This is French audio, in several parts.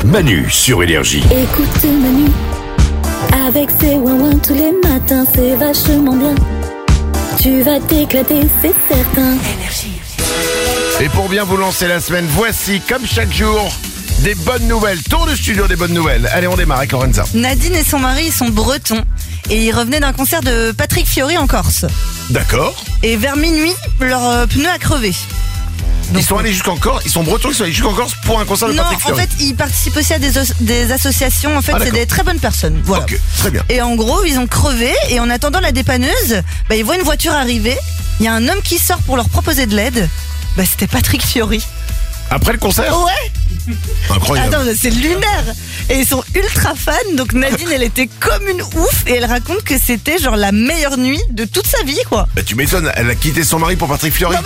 Manu sur Énergie. Écoute Manu, avec ses ouin-ouin tous les matins, c'est vachement bien. Tu vas t'éclater, c'est certain. Et pour bien vous lancer la semaine, voici, comme chaque jour, des bonnes nouvelles. Tour de studio des bonnes nouvelles. Allez, on démarre avec Lorenza. Nadine et son mari sont bretons et ils revenaient d'un concert de Patrick Fiori en Corse. D'accord. Et vers minuit, leur pneu a crevé. Ils sont allés jusqu'en Corse, ils sont bretons, ils sont allés jusqu'en Corse pour un concert de Non, Patrick Fiori. en fait, ils participent aussi à des associations. En fait, c'est des très bonnes personnes. Voilà. Ok, très bien. Et en gros, ils ont crevé et en attendant la dépanneuse, ils voient une voiture arriver. Il y a un homme qui sort pour leur proposer de l'aide. C'était Patrick Fiori. Après le concert ? Ouais. Incroyable. Attends, c'est lunaire. Et ils sont ultra fans. Donc Nadine, elle était comme une ouf et elle raconte que c'était genre la meilleure nuit de toute sa vie, quoi. Bah, tu m'étonnes, elle a quitté son mari pour Patrick Fiori.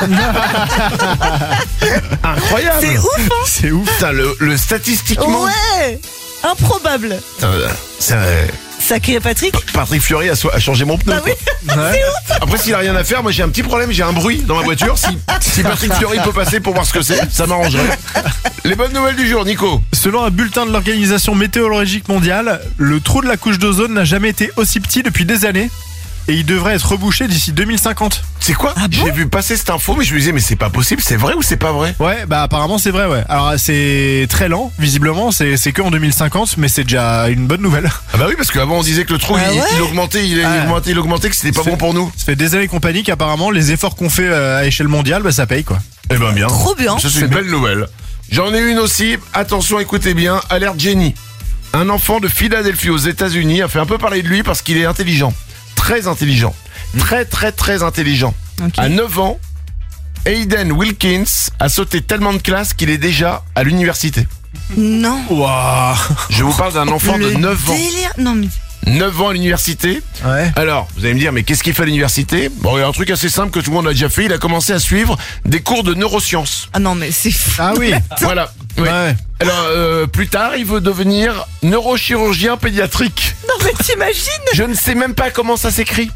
Incroyable. C'est ouf, hein. C'est ouf. Putain, le statistiquement. Ouais. Improbable. Putain, Sacré Patrick. Patrick Fiori a changé mon pneu. Bah oui. Ouais. Après, s'il a rien à faire, moi j'ai un petit problème, j'ai un bruit dans ma voiture. Si Patrick Fiori peut passer pour voir ce que c'est, ça m'arrangerait. Les bonnes nouvelles du jour, Nico. Selon un bulletin de l'Organisation météorologique mondiale, le trou de la couche d'ozone n'a jamais été aussi petit depuis des années et il devrait être rebouché d'ici 2050. C'est quoi ? J'ai vu passer cette info, mais je me disais, mais c'est pas possible, c'est vrai ou c'est pas vrai ? Ouais, apparemment c'est vrai, ouais. Alors c'est très lent, visiblement, c'est que en 2050, mais c'est déjà une bonne nouvelle. Ah bah oui, parce qu'avant on disait que le trou il augmentait, il augmentait, que c'était pas bon pour nous. Ça fait des années qu'on panique, apparemment, les efforts qu'on fait à échelle mondiale, ça paye, quoi. Eh ben bien. Trop bien. Ça c'est une belle nouvelle. J'en ai une aussi, attention, écoutez bien, alerte Jenny. Un enfant de Philadelphie aux États-Unis a fait un peu parler de lui parce qu'il est intelligent. Très intelligent. Très intelligent. Okay. À 9 ans, Hayden Wilkins a sauté tellement de classes qu'il est déjà à l'université. Non. Waouh. Je vous parle d'un enfant de 9 ans. Délire. Non mais. 9 ans à l'université. Ouais. Alors, vous allez me dire, mais qu'est-ce qu'il fait à l'université ? Bon, il y a un truc assez simple que tout le monde a déjà fait. Il a commencé à suivre des cours de neurosciences. Ah non mais c'est fou. Ah oui. Voilà. Oui. Ouais. Alors, plus tard, il veut devenir neurochirurgien pédiatrique. Non mais t'imagines. Je ne sais même pas comment ça s'écrit.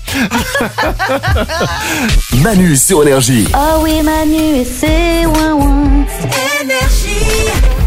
Manu sur Énergie. Oh oui Manu et c'est ouin-ouin. Énergie.